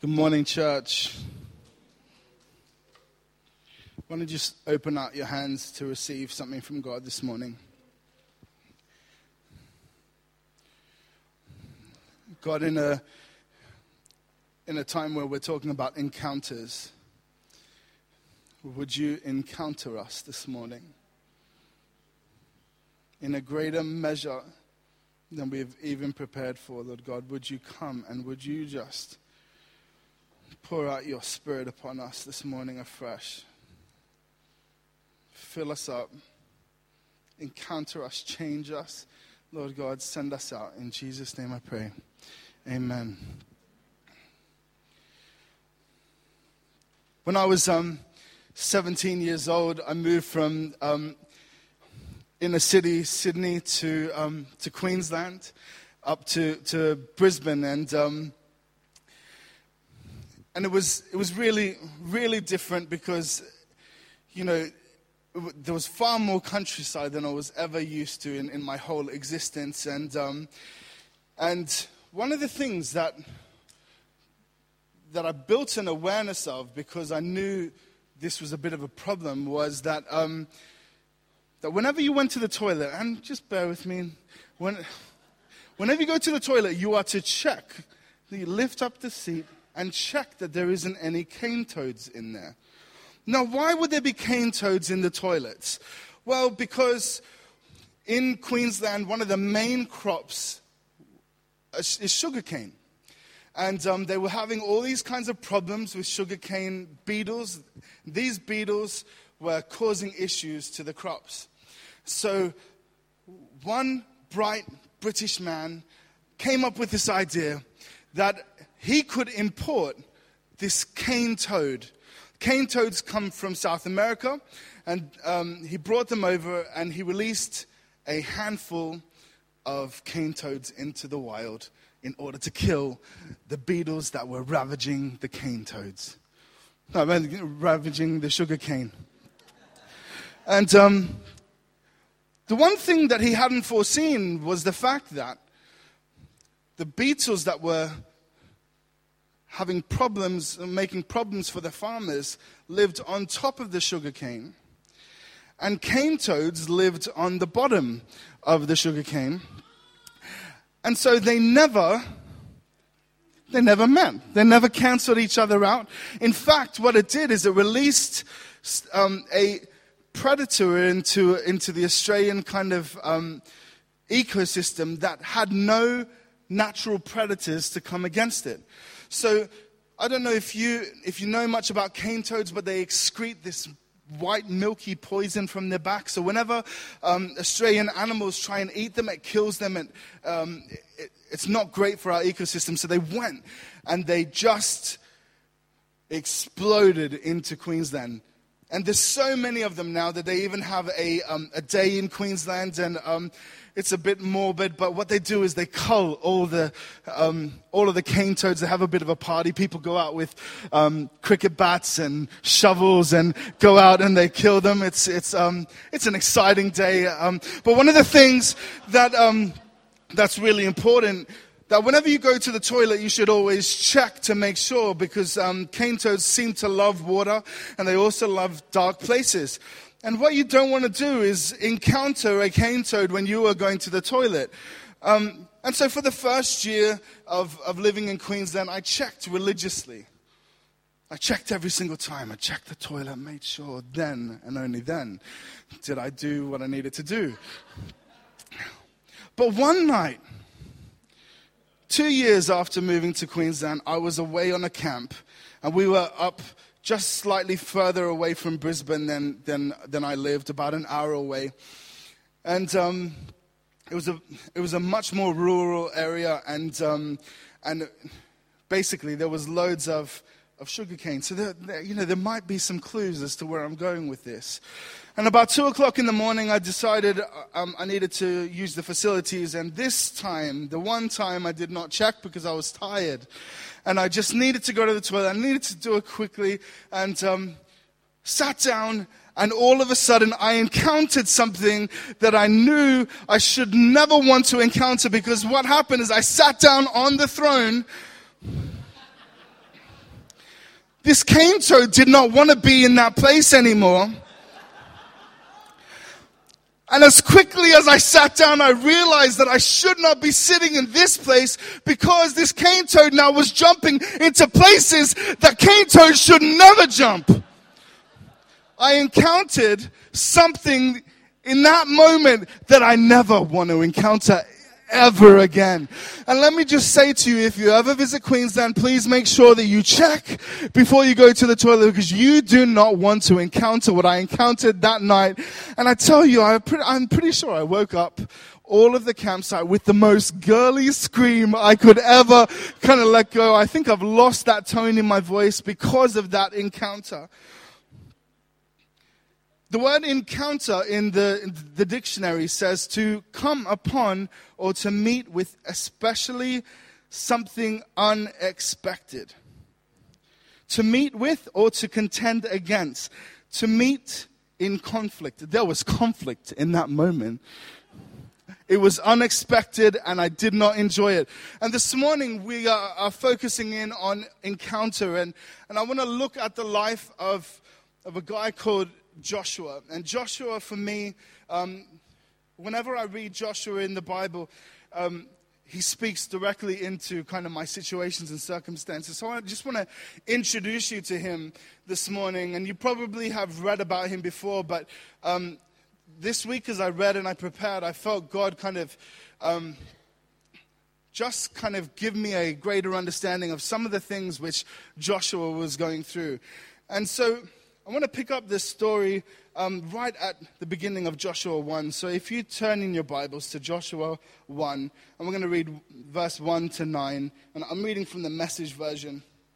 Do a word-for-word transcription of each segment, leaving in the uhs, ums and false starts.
Good morning, church. Why don't you just open out your hands to receive something from God this morning? God, in a in a time where we're talking about encounters, would you encounter us this morning in a greater measure than we've even prepared for, Lord God? Would you come and would you just pour out your Spirit upon us this morning afresh? Fill us up, encounter us, change us. Lord God, send us out. In Jesus' name I pray. Amen. When I was um, seventeen years old, I moved from um, inner city, Sydney, to um, to Queensland, up to, to Brisbane, and um, and it was it was really really different because, you know, there was far more countryside than I was ever used to in, in my whole existence, and um, and one of the things that that I built an awareness of, because I knew this was a bit of a problem, was that um, that whenever you went to the toilet, and just bear with me, when whenever you go to the toilet, you are to check, you lift up the seat and check that there isn't any cane toads in there. Now, why would there be cane toads in the toilets? Well, because in Queensland, one of the main crops is sugarcane. And um, they were having all these kinds of problems with sugarcane beetles. These beetles were causing issues to the crops. So one bright British man came up with this idea that he could import this cane toad. Cane toads come from South America, and um, he brought them over and he released a handful of cane toads into the wild in order to kill the beetles that were ravaging the cane toads. No, ravaging the sugar cane. And um, the one thing that he hadn't foreseen was the fact that the beetles that were having problems, making problems for the farmers, lived on top of the sugar cane. And cane toads lived on the bottom of the sugar cane. And so they never, they never met. They never canceled each other out. In fact, what it did is it released um, a predator into, into the Australian kind of um, ecosystem that had no natural predators to come against it. So I don't know if you if you know much about cane toads, but they excrete this white milky poison from their back. So whenever um, Australian animals try and eat them, it kills them, and um, it, it's not great for our ecosystem. So they went and they just exploded into Queensland. And there's so many of them now that they even have a um, a day in Queensland, and um, it's a bit morbid. But what they do is they cull all the um, all of the cane toads. They have a bit of a party. People go out with um, cricket bats and shovels and go out and they kill them. It's it's um, it's an exciting day. Um, but one of the things that um, that's really important, that whenever you go to the toilet, you should always check to make sure, because um, cane toads seem to love water, and they also love dark places. And what you don't want to do is encounter a cane toad when you are going to the toilet. Um, and so for the first year of, of living in Queensland, I checked religiously. I checked every single time. I checked the toilet, made sure then and only then did I do what I needed to do. But one night, Two years after moving to Queensland, I was away on a camp, and we were up just slightly further away from Brisbane than than, than I lived, about an hour away. And um, it was a it was a much more rural area, and um, and basically there was loads of of sugarcane. So there, there, you know, there might be some clues as to where I'm going with this. And about two o'clock in the morning, I decided um, I needed to use the facilities. And this time, the one time I did not check because I was tired. And I just needed to go to the toilet. I needed to do it quickly. And um, sat down, and all of a sudden I encountered something that I knew I should never want to encounter, because what happened is I sat down on the throne This cane toad did not want to be in that place anymore. And as quickly as I sat down, I realized that I should not be sitting in this place because this cane toad now was jumping into places that cane toads should never jump. I encountered something in that moment that I never want to encounter ever again. And let me just say to you, if you ever visit Queensland, please make sure that you check before you go to the toilet, because you do not want to encounter what I encountered that night. And I tell you, I pretty, I'm pretty sure I woke up all of the campsite with the most girly scream I could ever kind of let go. I think I've lost that tone in my voice because of that encounter. The word encounter in the, in the dictionary says to come upon or to meet with, especially something unexpected. To meet with or to contend against. To meet in conflict. There was conflict in that moment. It was unexpected and I did not enjoy it. And this morning we are, are focusing in on encounter. And, and I want to look at the life of, of a guy called Joshua. And Joshua, for me, um, whenever I read Joshua in the Bible, um, he speaks directly into kind of my situations and circumstances. So I just want to introduce you to him this morning. And you probably have read about him before, but um, this week as I read and I prepared, I felt God kind of um, just kind of give me a greater understanding of some of the things which Joshua was going through. And so I want to pick up this story um, right at the beginning of Joshua one. So if you turn in your Bibles to Joshua one, and we're going to read verse one to nine, and I'm reading from the Message version.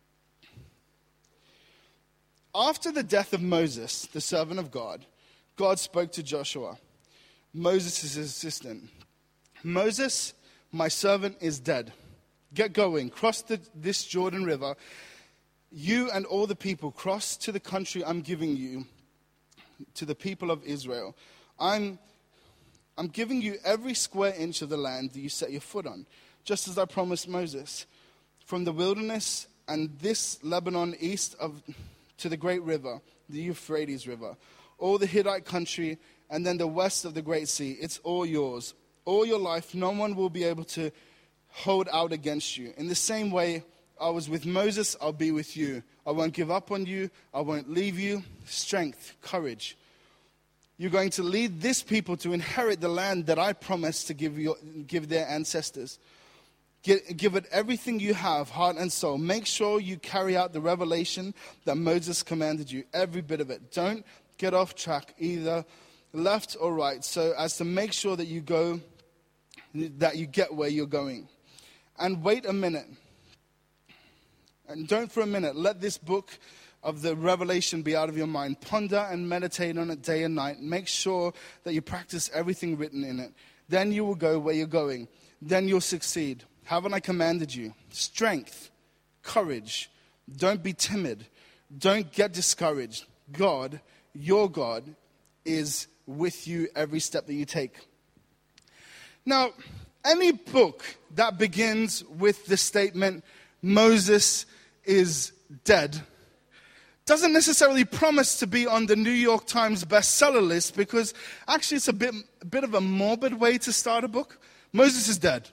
After the death of Moses, the servant of God, God spoke to Joshua, Moses' assistant. Moses, my servant, is dead. Get going, cross the, this Jordan River. You and all the people cross to the country I'm giving you, to the people of Israel. I'm, I'm giving you every square inch of the land that you set your foot on, just as I promised Moses. From the wilderness and this Lebanon east of to the great river, the Euphrates River, all the Hittite country, and then the west of the great sea. It's all yours. All your life, no one will be able to hold out against you. In the same way I was with Moses, I'll be with you. I won't give up on you. I won't leave you. Strength, courage. You're going to lead this people to inherit the land that I promised to give your, give their ancestors. Get, give it everything you have, heart and soul. Make sure you carry out the revelation that Moses commanded you, every bit of it. Don't get off track, either left or right, so as to make sure that you go, that you get where you're going. And wait a minute. And don't for a minute let this book of the Revelation be out of your mind. Ponder and meditate on it day and night. Make sure that you practice everything written in it. Then you will go where you're going. Then you'll succeed. Haven't I commanded you? Strength, courage. Don't be timid. Don't get discouraged. God, your God, is with you every step that you take. Now, any book that begins with the statement, Moses is dead, doesn't necessarily promise to be on the New York Times bestseller list, because actually it's a bit, a bit of a morbid way to start a book. Moses is dead.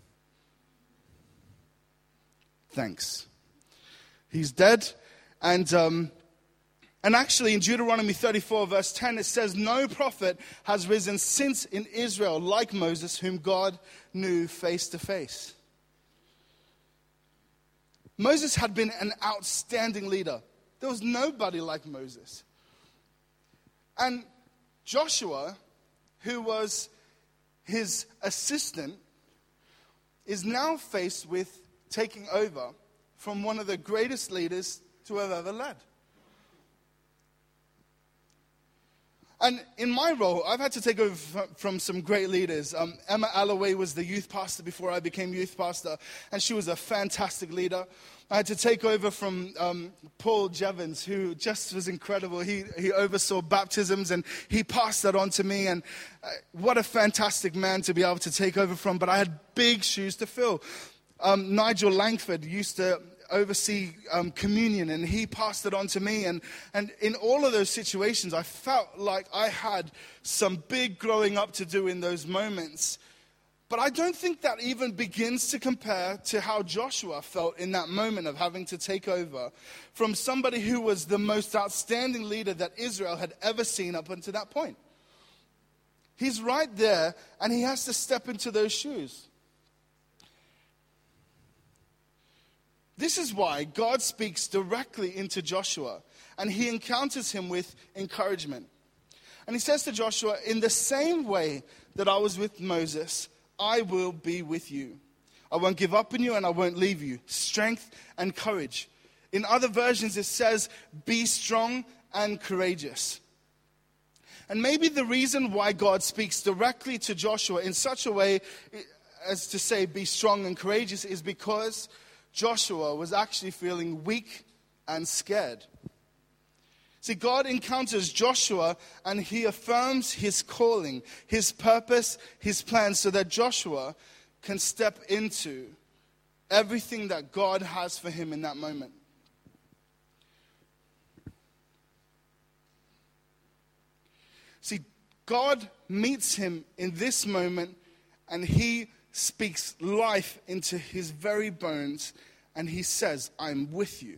Thanks. He's dead. And um, and actually in Deuteronomy thirty-four verse ten it says, no prophet has risen since in Israel like Moses, whom God knew face to face. Moses had been an outstanding leader. There was nobody like Moses. And Joshua, who was his assistant, is now faced with taking over from one of the greatest leaders to have ever led. And in my role, I've had to take over from some great leaders. Um, Emma Alloway was the youth pastor before I became youth pastor, and she was a fantastic leader. I had to take over from um, Paul Jevons, who just was incredible. He he oversaw baptisms, and he passed that on to me. And uh, what a fantastic man to be able to take over from. But I had big shoes to fill. Um, Nigel Langford used to oversee um, communion, and he passed it on to me. And, and in all of those situations, I felt like I had some big growing up to do in those moments. But I don't think that even begins to compare to how Joshua felt in that moment of having to take over from somebody who was the most outstanding leader that Israel had ever seen up until that point. He's right there, and he has to step into those shoes. This is why God speaks directly into Joshua, and he encounters him with encouragement. And he says to Joshua, in the same way that I was with Moses, I will be with you. I won't give up on you, and I won't leave you. Strength and courage. In other versions, it says, be strong and courageous. And maybe the reason why God speaks directly to Joshua in such a way as to say, be strong and courageous, is because Joshua was actually feeling weak and scared. See, God encounters Joshua and he affirms his calling, his purpose, his plan, so that Joshua can step into everything that God has for him in that moment. See, God meets him in this moment, and he speaks life into his very bones, and he says, I'm with you.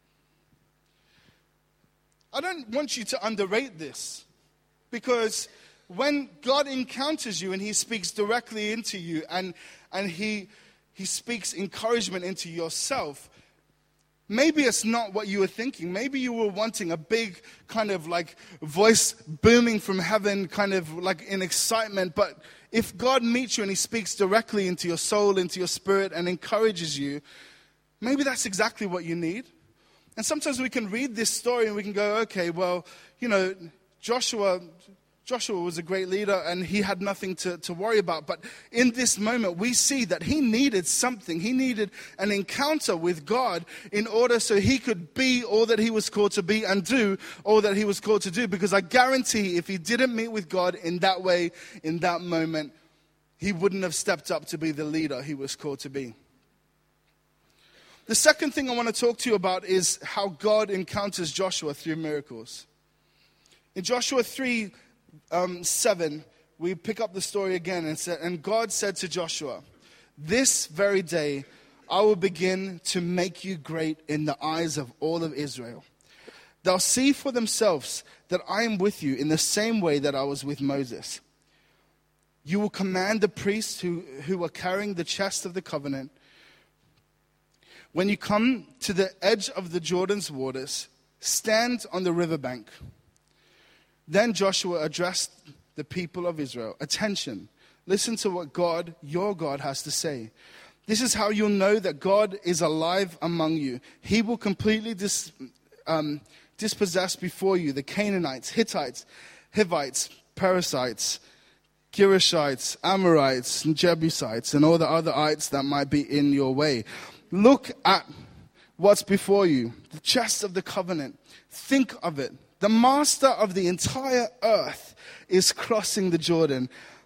I don't want you to underrate this, because when God encounters you and he speaks directly into you, and, and he, he speaks encouragement into yourself, maybe it's not what you were thinking. Maybe you were wanting a big kind of like voice booming from heaven, kind of like in excitement. But if God meets you and he speaks directly into your soul, into your spirit, and encourages you, maybe that's exactly what you need. And sometimes we can read this story and we can go, okay, well, you know, Joshua... Joshua was a great leader and he had nothing to, to worry about. But in this moment, we see that he needed something. He needed an encounter with God in order so he could be all that he was called to be and do all that he was called to do. Because I guarantee if he didn't meet with God in that way, in that moment, he wouldn't have stepped up to be the leader he was called to be. The second thing I want to talk to you about is how God encounters Joshua through miracles. In Joshua three, Um, seven, we pick up the story again, and, said, and God said to Joshua, this very day I will begin to make you great in the eyes of all of Israel. They'll see for themselves that I am with you in the same way that I was with Moses. You will command the priests who, who are carrying the chest of the covenant. When you come to the edge of the Jordan's waters, stand on the riverbank. Then Joshua addressed the people of Israel. Attention, listen to what God, your God, has to say. This is how you'll know that God is alive among you. He will completely dis, um, dispossess before you the Canaanites, Hittites, Hivites, Perizzites, Girgashites, Amorites, and Jebusites, and all the other ites that might be in your way. Look at what's before you, the chest of the covenant. Think of it. The master of the entire earth is crossing the Jordan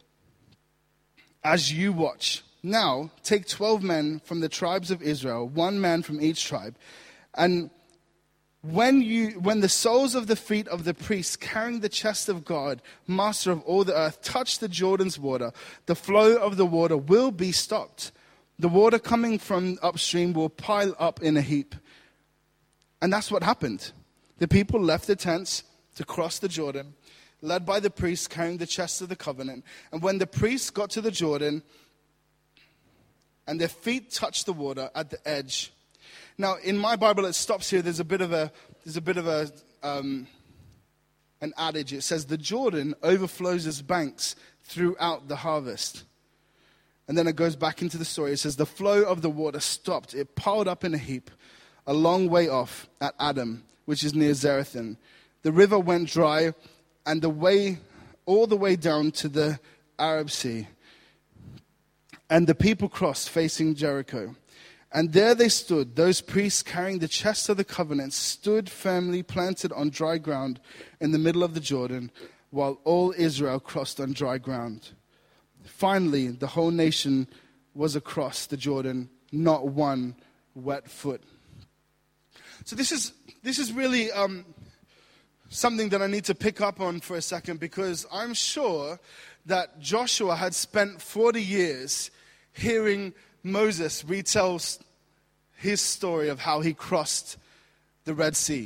as you watch. Now, take twelve men from the tribes of Israel, one man from each tribe. And when you, when the soles of the feet of the priests carrying the chest of God, master of all the earth, touch the Jordan's water, the flow of the water will be stopped. The water coming from upstream will pile up in a heap. And that's what happened. The people left their tents to cross the Jordan, led by the priests carrying the chest of the covenant. And when the priests got to the Jordan and their feet touched the water at the edge. Now, in my Bible, it stops here. There's a bit of a, there's a bit of a, um, an adage. It says, the Jordan overflows its banks throughout the harvest. And then it goes back into the story. It says, the flow of the water stopped. It piled up in a heap a long way off at Adam, which is near Zarethan. The river went dry, and the way, all the way down to the Arab Sea. And the people crossed, facing Jericho. And there they stood, those priests carrying the chest of the covenant, stood firmly planted on dry ground in the middle of the Jordan, while all Israel crossed on dry ground. Finally, the whole nation was across the Jordan, not one wet foot. So this is this is really um, something that I need to pick up on for a second, because I'm sure that Joshua had spent forty years hearing Moses retell his story of how he crossed the Red Sea.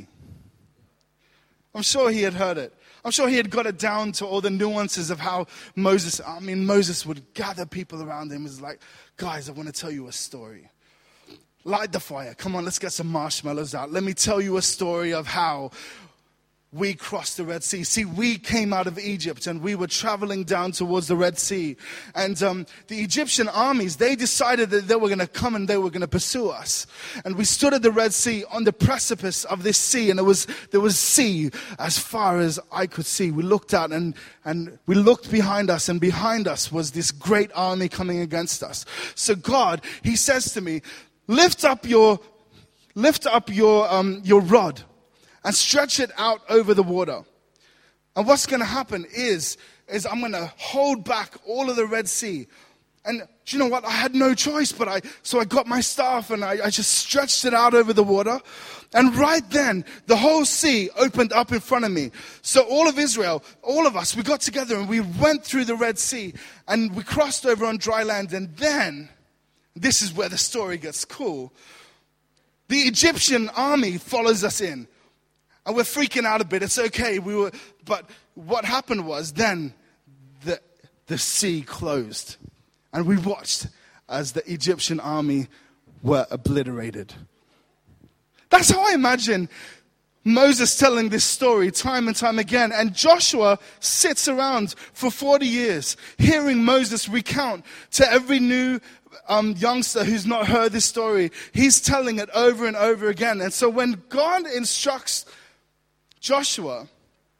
I'm sure he had heard it. I'm sure he had got it down to all the nuances of how Moses, I mean, Moses would gather people around him. He was like, guys, I want to tell you a story. Light the fire. Come on, let's get some marshmallows out. Let me tell you a story of how we crossed the Red Sea. See, we came out of Egypt and we were traveling down towards the Red Sea. And um, the Egyptian armies, they decided that they were going to come and they were going to pursue us. And we stood at the Red Sea on the precipice of this sea. And it was there was sea as far as I could see. We looked out and, and we looked behind us. And behind us was this great army coming against us. So God, he says to me, lift up your, lift up your, um, your rod and stretch it out over the water. And what's going to happen is, is I'm going to hold back all of the Red Sea. And do you know what? I had no choice, but I, so I got my staff and I, I just stretched it out over the water. And right then, the whole sea opened up in front of me. So all of Israel, all of us, we got together and we went through the Red Sea and we crossed over on dry land. And then, this is where the story gets cool. The Egyptian army follows us in. And we're freaking out a bit. It's okay. We were, but what happened was then the, the sea closed. And we watched as the Egyptian army were obliterated. That's how I imagine Moses telling this story time and time again. And Joshua sits around for forty years hearing Moses recount to every new um, youngster who's not heard this story. He's telling it over and over again. And so when God instructs Joshua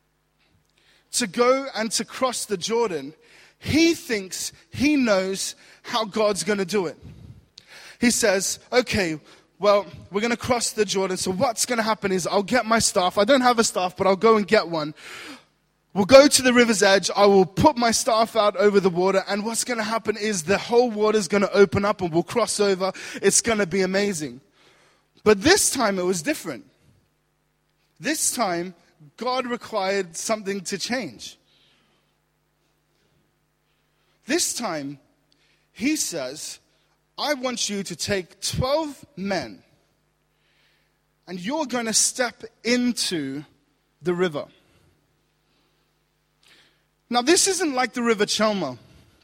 to go and to cross the Jordan, he thinks he knows how God's going to do it. He says, okay, well, we're going to cross the Jordan. So what's going to happen is I'll get my staff. I don't have a staff, but I'll go and get one. We'll go to the river's edge. I will put my staff out over the water. And what's going to happen is the whole water's going to open up and we'll cross over. It's going to be amazing. But this time it was different. This time, God required something to change. This time, he says, I want you to take twelve men and you're going to step into the river. Now, this isn't like the River Chelmer.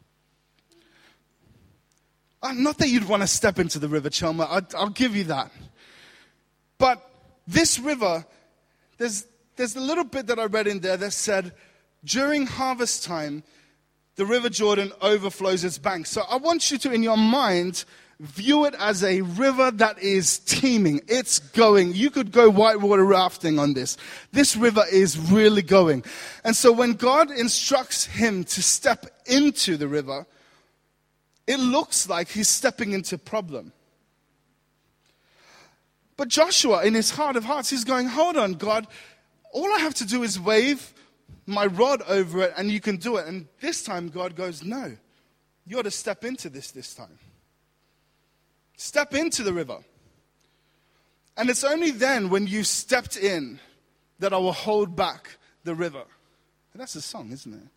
Uh, not that you'd want to step into the River Chelmer. I'll, I'll give you that. But this river, there's, there's a little bit that I read in there that said, during harvest time, the River Jordan overflows its banks. So I want you to, in your mind, view it as a river that is teeming. It's going. You could go whitewater rafting on this. This river is really going. And so when God instructs him to step into the river, it looks like he's stepping into problem. But Joshua, in his heart of hearts, he's going, hold on, God. All I have to do is wave my rod over it and you can do it. And this time God goes, no, you ought to step into this this time. Step into the river. And it's only then when you stepped in that I will hold back the river. And that's a song, isn't it?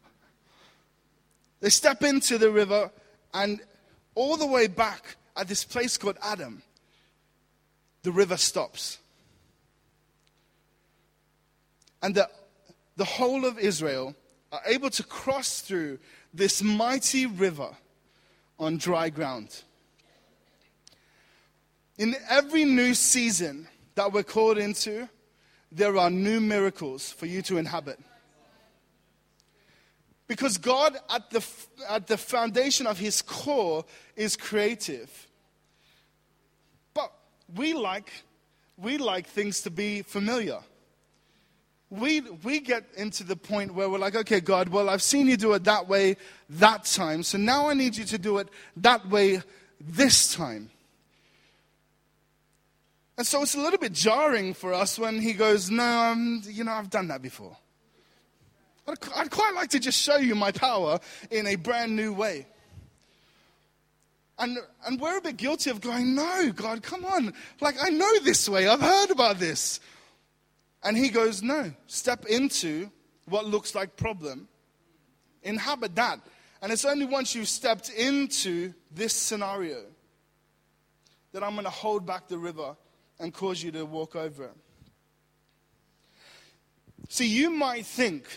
They step into the river and all the way back at this place called Adam, the river stops. And the, the whole of Israel are able to cross through this mighty river on dry ground. In every new season that we're called into, there are new miracles for you to inhabit. Because God, at the, at the foundation of his core, is creative. But we like, we like things to be familiar. We we get into the point where we're like, okay, God, well, I've seen you do it that way that time, so now I need you to do it that way this time. And so it's a little bit jarring for us when he goes, no, um, you know, I've done that before. I'd, I'd quite like to just show you my power in a brand new way. And and we're a bit guilty of going, no, God, come on. Like, I know this way. I've heard about this. And he goes, no, step into what looks like problem. Inhabit that. And it's only once you've stepped into this scenario that I'm going to hold back the river and cause you to walk over it. See, you might think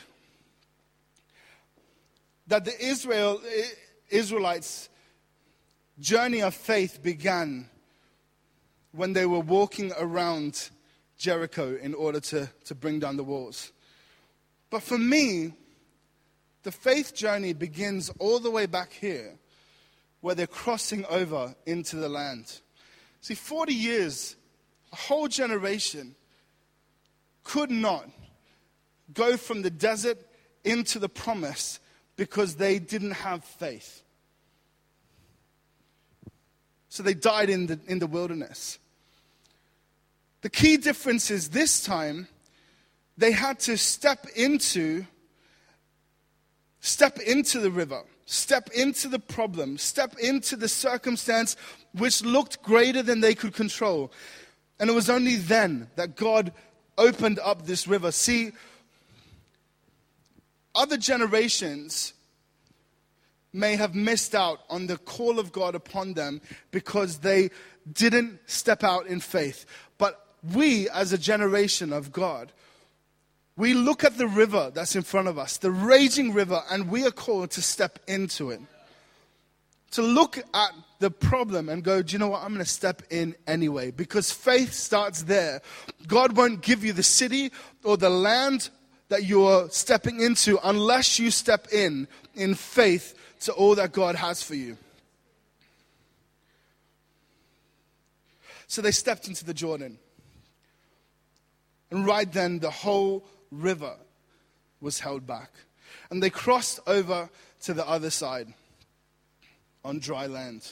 that the Israel Israelites' journey of faith began when they were walking around Jericho in order to, to bring down the walls. But for me, the faith journey begins all the way back here, where they're crossing over into the land. See, forty years, a whole generation could not go from the desert into the promise because they didn't have faith. So they died in the, in the wilderness. The key difference is this time, they had to step into, step into the river, step into the problem, step into the circumstance which looked greater than they could control. And it was only then that God opened up this river. See, other generations may have missed out on the call of God upon them because they didn't step out in faith. But we, as a generation of God, we look at the river that's in front of us, the raging river, and we are called to step into it. To look at the problem and go, do you know what, I'm going to step in anyway. Because faith starts there. God won't give you the city or the land that you're stepping into unless you step in in faith to all that God has for you. So they stepped into the Jordan. And right then, the whole river was held back. And they crossed over to the other side on dry land.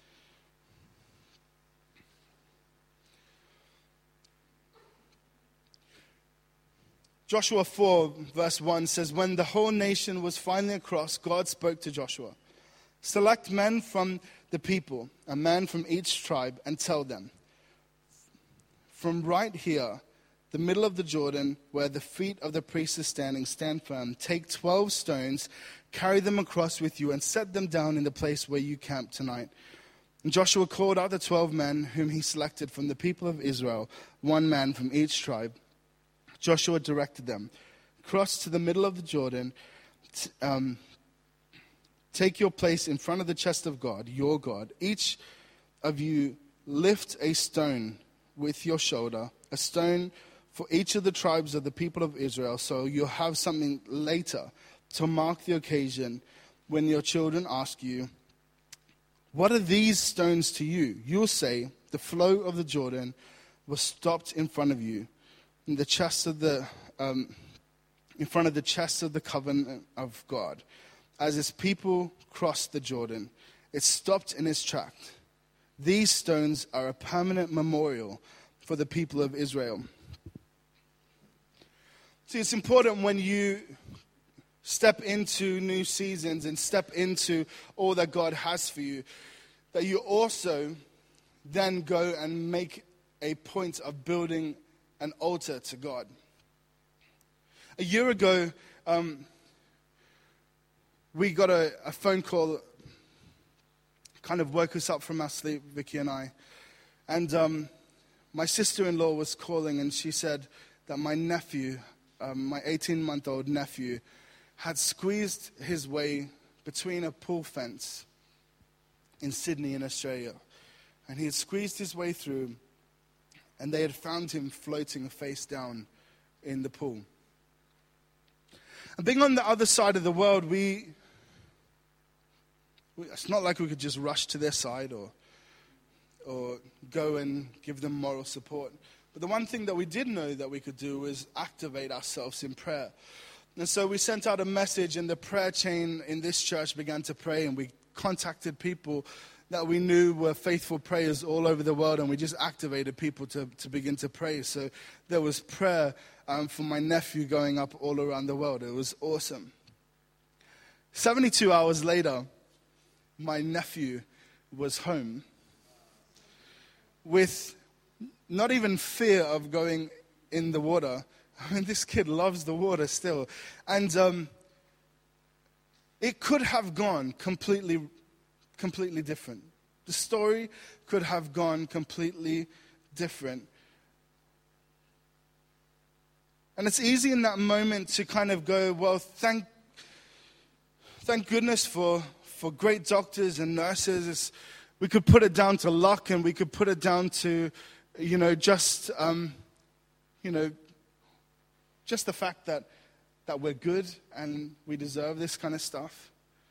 Joshua four verse one says, when the whole nation was finally across, God spoke to Joshua. Select men from the people, a man from each tribe, and tell them, from right here, the middle of the Jordan, where the feet of the priests are standing, stand firm. Take twelve stones, carry them across with you, and set them down in the place where you camp tonight. And Joshua called out the twelve men whom he selected from the people of Israel, one man from each tribe. Joshua directed them, cross to the middle of the Jordan, t- um, take your place in front of the chest of God, your God. Each of you lift a stone with your shoulder, a stone for each of the tribes of the people of Israel, so you'll have something later to mark the occasion when your children ask you, what are these stones to you? You'll say, the flow of the Jordan was stopped in front of you, in the chest of the, um, in front of the chest of the covenant of God. As his people crossed the Jordan, it stopped in its track. These stones are a permanent memorial for the people of Israel. See, it's important when you step into new seasons and step into all that God has for you, that you also then go and make a point of building an altar to God. A year ago, um, we got a, a phone call, kind of woke us up from our sleep, Vicky and I. And um, my sister-in-law was calling, and she said that my nephew, um, my eighteen-month-old nephew, had squeezed his way between a pool fence in Sydney in Australia. And he had squeezed his way through, and they had found him floating face down in the pool. And being on the other side of the world, we, we it's not like we could just rush to their side or or go and give them moral support. But the one thing that we did know that we could do was activate ourselves in prayer. And so we sent out a message, and the prayer chain in this church began to pray, and we contacted people that we knew were faithful prayers all over the world, and we just activated people to, to begin to pray. So there was prayer um, for my nephew going up all around the world. It was awesome. seventy-two hours later, my nephew was home with not even fear of going in the water. I mean, this kid loves the water still. And um, it could have gone completely, completely different. The story could have gone completely different. And it's easy in that moment to kind of go, well, thank thank goodness for, for great doctors and nurses. It's, we could put it down to luck, and we could put it down to, you know, just, um, you know, just the fact that, that we're good and we deserve this kind of stuff.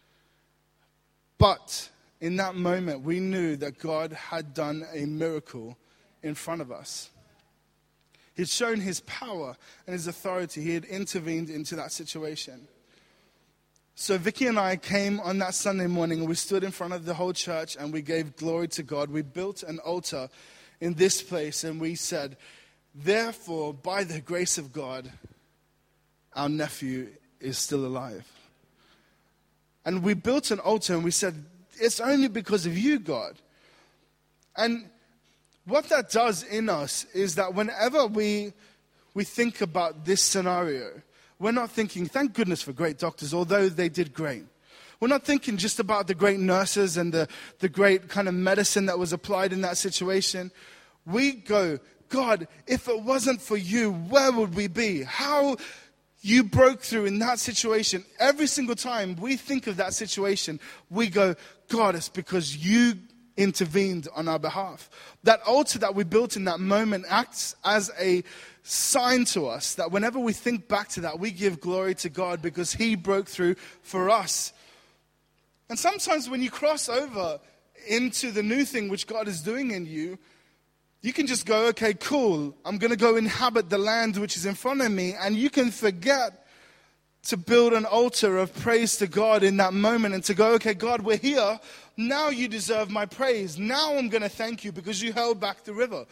But in that moment, we knew that God had done a miracle in front of us. He'd shown his power and his authority. He had intervened into that situation. So Vicky and I came on that Sunday morning, and we stood in front of the whole church and we gave glory to God. We built an altar in this place, and we said, therefore, by the grace of God, our nephew is still alive. And we built an altar, and we said, it's only because of you, God. And what that does in us is that whenever we we think about this scenario, we're not thinking, thank goodness for great doctors, although they did great. We're not thinking just about the great nurses and the, the great kind of medicine that was applied in that situation. We go, God, if it wasn't for you, where would we be? How you broke through in that situation. Every single time we think of that situation, we go, God, it's because you intervened on our behalf. That altar that we built in that moment acts as a sign to us that whenever we think back to that, we give glory to God because he broke through for us. And sometimes when you cross over into the new thing which God is doing in you, you can just go, okay, cool, I'm going to go inhabit the land which is in front of me, and you can forget to build an altar of praise to God in that moment and to go, okay, God, we're here. Now you deserve my praise. Now I'm going to thank you because you held back the river.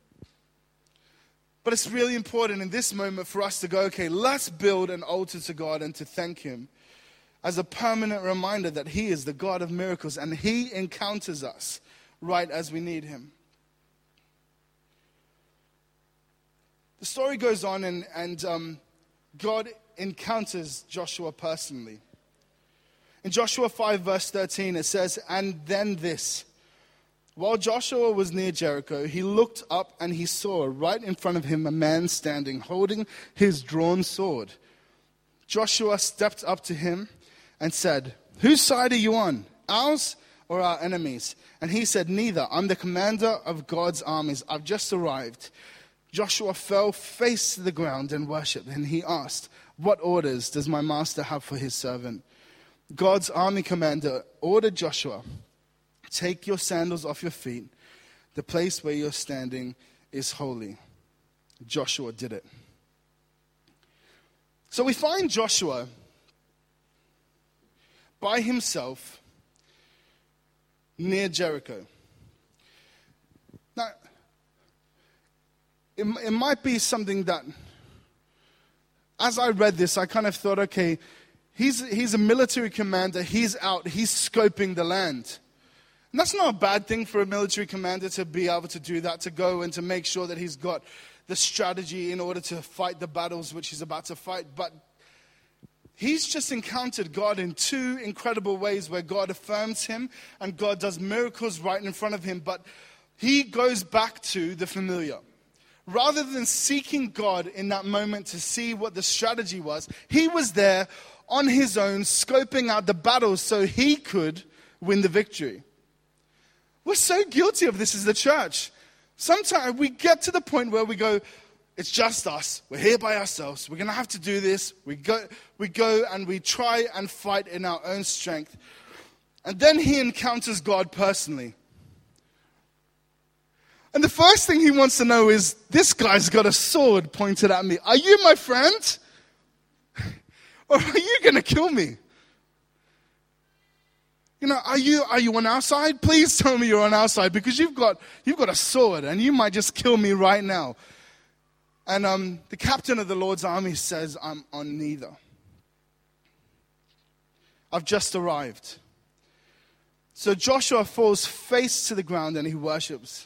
But it's really important in this moment for us to go, okay, let's build an altar to God and to thank him as a permanent reminder that he is the God of miracles and he encounters us right as we need him. The story goes on, and, and um, God encounters Joshua personally. In Joshua five verse thirteen it says, and then this, while Joshua was near Jericho, he looked up and he saw right in front of him a man standing, holding his drawn sword. Joshua stepped up to him and said, whose side are you on, ours or our enemies? And he said, neither. I'm the commander of God's armies. I've just arrived. Joshua fell face to the ground and worshipped, and he asked, what orders does my master have for his servant? God's army commander ordered Joshua, take your sandals off your feet. The place where you're standing is holy. Joshua did it. So we find Joshua by himself near Jericho. Now, it, it might be something that, as I read this, I kind of thought, okay, he's, he's a military commander, he's out, he's scoping the land. And that's not a bad thing for a military commander to be able to do that, to go and to make sure that he's got the strategy in order to fight the battles which he's about to fight. But he's just encountered God in two incredible ways where God affirms him and God does miracles right in front of him. But he goes back to the familiar. Rather than seeking God in that moment to see what the strategy was, he was there on his own, scoping out the battles so he could win the victory. We're so guilty of this as the church. Sometimes we get to the point where we go, it's just us. We're here by ourselves. We're going to have to do this. We go, we go and we try and fight in our own strength. And then he encounters God personally. And the first thing he wants to know is, this guy's got a sword pointed at me. Are you my friend? Or are you going to kill me? You know, are you are you on our side? Please tell me you're on our side, because you've got you've got a sword and you might just kill me right now. And um, the captain of the Lord's army says, I'm on neither. I've just arrived. So Joshua falls face to the ground and he worships.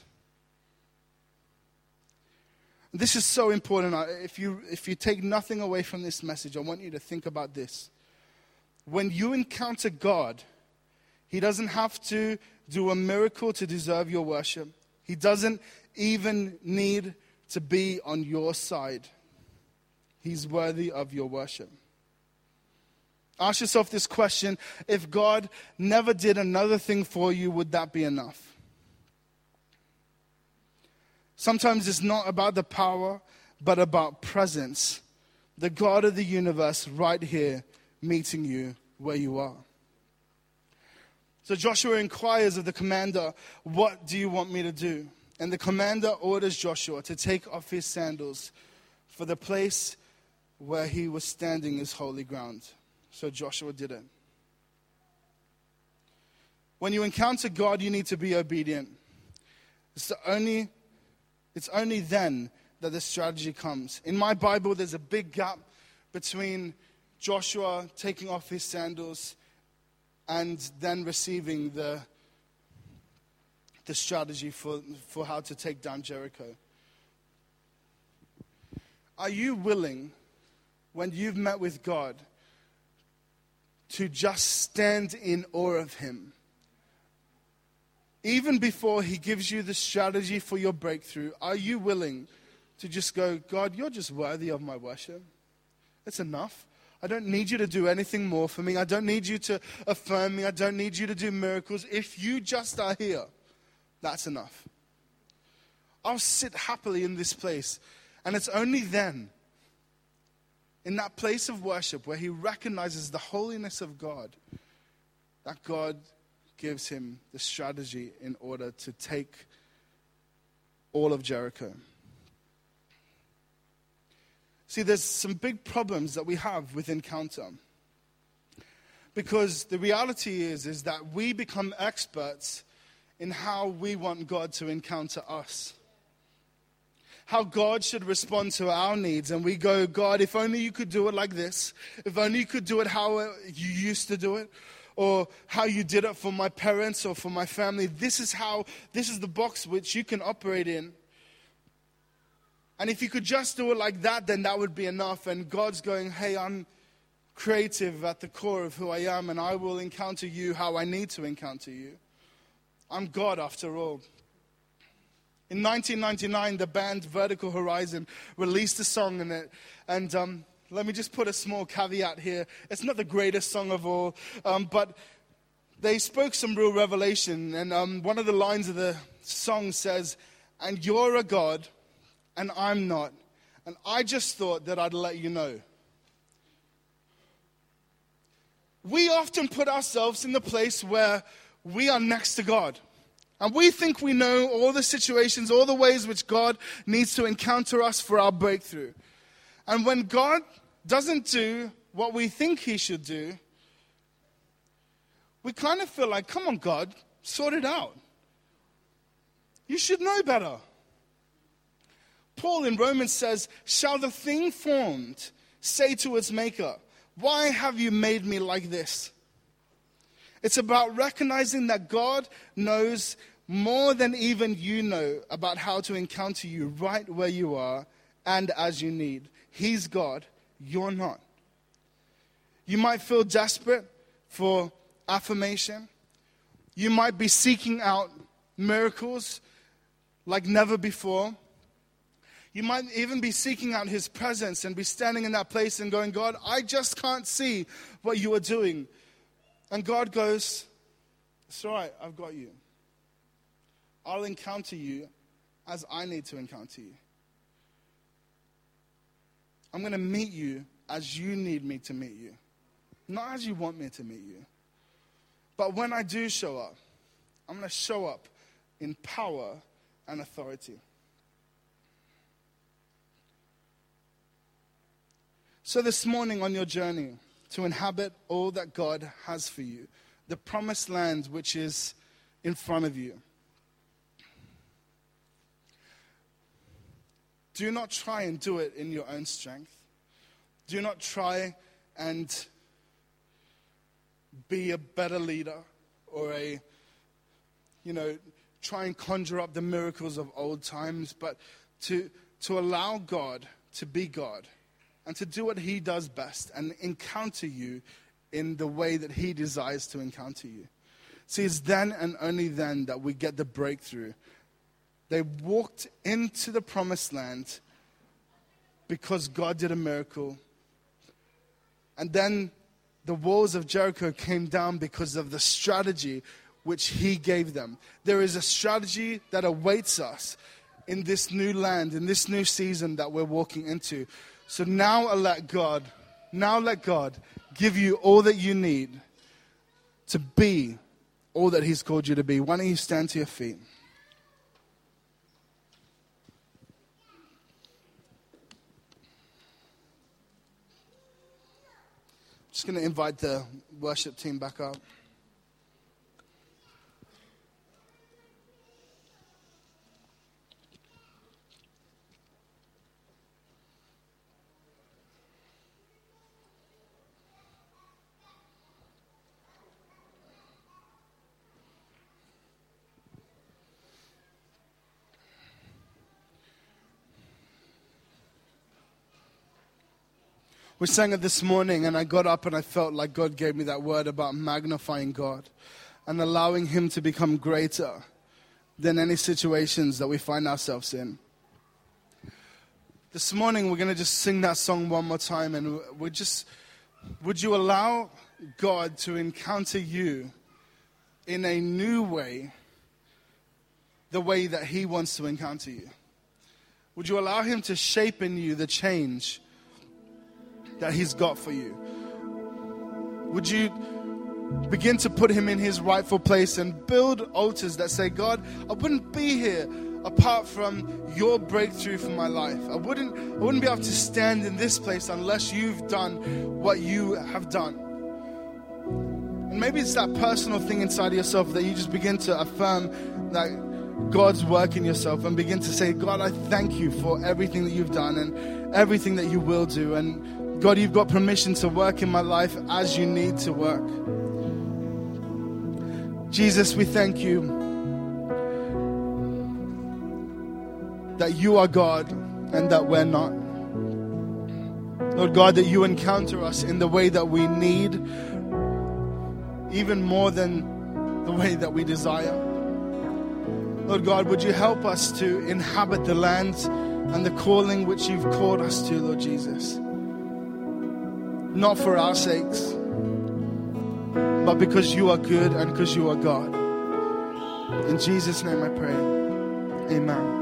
This is so important. If you, if you take nothing away from this message, I want you to think about this. When you encounter God, He doesn't have to do a miracle to deserve your worship. He doesn't even need to be on your side. He's worthy of your worship. Ask yourself this question: if God never did another thing for you, would that be enough? Sometimes it's not about the power, but about presence. The God of the universe right here meeting you where you are. So Joshua inquires of the commander, "What do you want me to do?" And the commander orders Joshua to take off his sandals, for the place where he was standing is holy ground. So Joshua did it. When you encounter God, you need to be obedient. It's the only, it's only then that the strategy comes. In my Bible, there's a big gap between Joshua taking off his sandals and then receiving the, the strategy for, for how to take down Jericho. Are you willing, when you've met with God, to just stand in awe of Him? Even before He gives you the strategy for your breakthrough, are you willing to just go, "God, you're just worthy of my worship. It's enough. I don't need you to do anything more for me. I don't need you to affirm me. I don't need you to do miracles. If you just are here, that's enough. I'll sit happily in this place." And it's only then, in that place of worship where he recognizes the holiness of God, that God gives him the strategy in order to take all of Jericho. See, there's some big problems that we have with Encounter. Because the reality is, is that we become experts in how we want God to encounter us. How God should respond to our needs. And we go, "God, if only you could do it like this. If only you could do it how you used to do it. Or how you did it for my parents or for my family. This is how, this is the box which you can operate in. And if you could just do it like that, then that would be enough." And God's going, "Hey, I'm creative at the core of who I am, and I will encounter you how I need to encounter you. I'm God after all." In nineteen ninety-nine, the band Vertical Horizon released a song in it. And um, let me just put a small caveat here. It's not the greatest song of all, um, but they spoke some real revelation. And um, one of the lines of the song says, "And you're a God, and I'm not. And I just thought that I'd let you know." We often put ourselves in the place where we are next to God. And we think we know all the situations, all the ways which God needs to encounter us for our breakthrough. And when God doesn't do what we think He should do, we kind of feel like, "Come on, God, sort it out. You should know better." Paul in Romans says, "Shall the thing formed say to its maker, 'Why have you made me like this?'" It's about recognizing that God knows more than even you know about how to encounter you right where you are and as you need. He's God, you're not. You might feel desperate for affirmation. You might be seeking out miracles like never before. You might even be seeking out His presence and be standing in that place and going, "God, I just can't see what you are doing." And God goes, "It's all right, I've got you. I'll encounter you as I need to encounter you. I'm going to meet you as you need me to meet you. Not as you want me to meet you. But when I do show up, I'm going to show up in power and authority." So this morning on your journey to inhabit all that God has for you, the promised land which is in front of you, do not try and do it in your own strength. Do not try and be a better leader or a you know, try and conjure up the miracles of old times, but to to allow God to be God and to do what he does best and encounter you in the way that he desires to encounter you. See, it's then and only then that we get the breakthrough. They walked into the promised land because God did a miracle. And then the walls of Jericho came down because of the strategy which he gave them. There is a strategy that awaits us in this new land, in this new season that we're walking into. So now let God, now let God give you all that you need to be all that he's called you to be. Why don't you stand to your feet? Just going to invite the worship team back up. We sang it this morning, and I got up and I felt like God gave me that word about magnifying God and allowing him to become greater than any situations that we find ourselves in. This morning, we're going to just sing that song one more time, and we just, would you allow God to encounter you in a new way, the way that he wants to encounter you? Would you allow him to shape in you the change that he's got for you? Would you begin to put him in his rightful place and build altars that say, God, I wouldn't be here apart from your breakthrough for my life. I wouldn't, I wouldn't be able to stand in this place unless you've done what you have done. And maybe it's that personal thing inside of yourself that you just begin to affirm that God's work in yourself and begin to say, God, I thank you for everything that you've done and everything that you will do. And God, you've got permission to work in my life as you need to work. Jesus, we thank you that you are God and that we're not. Lord God, that you encounter us in the way that we need, even more than the way that we desire. Lord God, would you help us to inhabit the land and the calling which you've called us to, Lord Jesus? Not for our sakes, but because you are good and because you are God. In Jesus' name I pray. Amen.